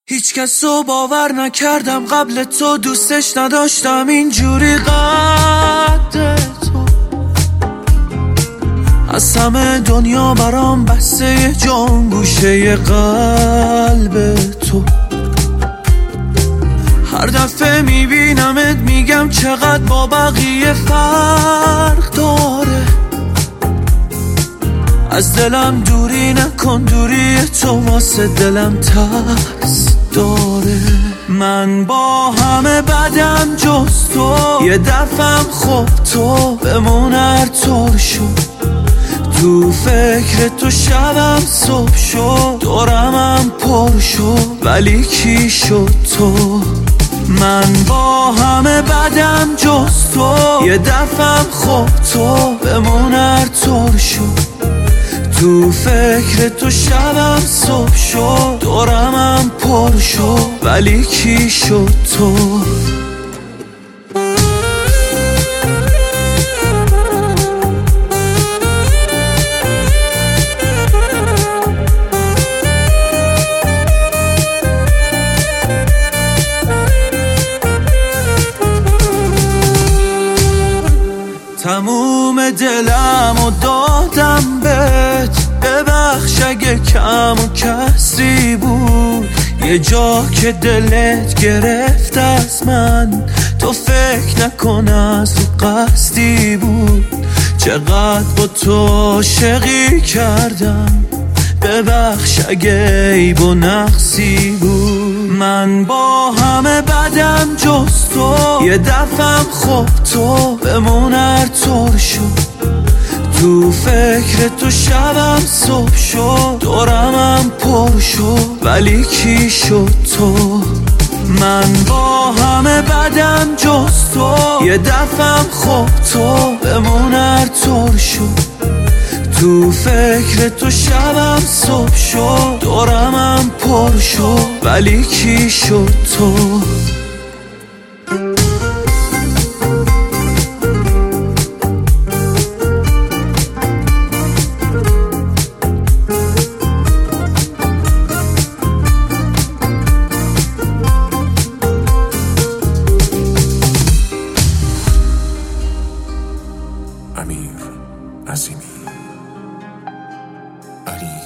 هیچ کس رو باور نکردم قبل تو، دوستش نداشتم اینجوری قد تو. از همه دنیا برام بسته جان گوشه قلب تو. هر دفعه میبینمت میگم چقدر با بقیه فرق داره. از دلم دوری نکن، دوری تو واسه دلم ترس داره. من با همه بدم جز تو، یه دفعم خب تو بمون هر طور شد. تو فکر تو شبم صبح شد، دورمم پر شد ولی کی شد تو. من با همه بدم جز تو، یه دفعم خب تو بمون هر طور شد. تو فکر تو شبم صبح شد، دورمم پر شد ولی کی شد تو. تموم دلم و دادم بهت، ببخش اگه کم و کسری بود. یه جا که دلت گرفت از من، تو فکر نکن از تو قصدی بود. چقدر با تو عاشقی کردم، ببخش اگه عیب و نقصی بود. من با همه بدم جز تو، یه دفعم خب تو بمون هر طور شد. تو فکر تو شبم صبح شد، دورمم پر شد ولی کی شد تو. من با همه بدم جز تو، یه دفعم خب تو بمون هر طور شد. تو فکر تو شبم صبح شد، دورمم پر شد ولی کی شد تو. امیر عظیمی علی